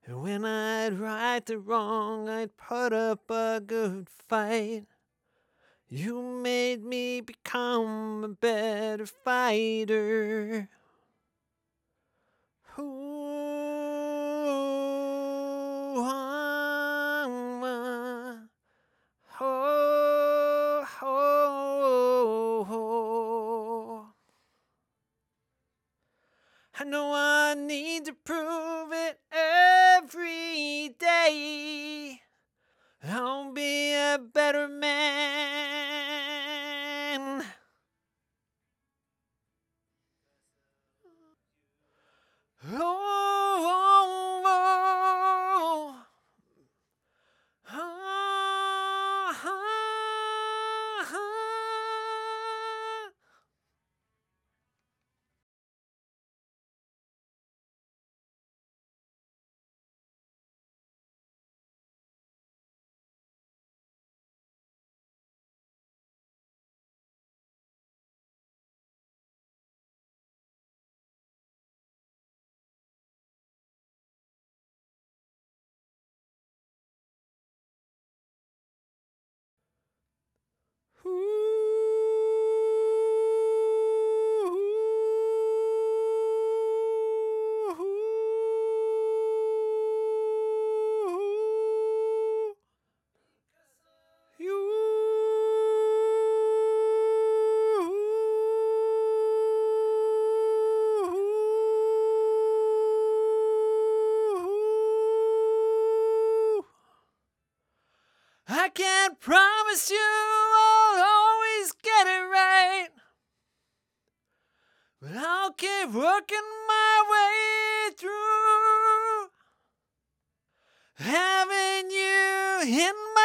And when I'd right the wrong, I'd put up a good fight. You made me become a better fighter. Ooh, ho, ho, ho. I know I need to prove it every day. I'll be a better man. Oh, oh, oh, oh. I can't promise you I'll always get it right, but I'll keep working my way through. Having you in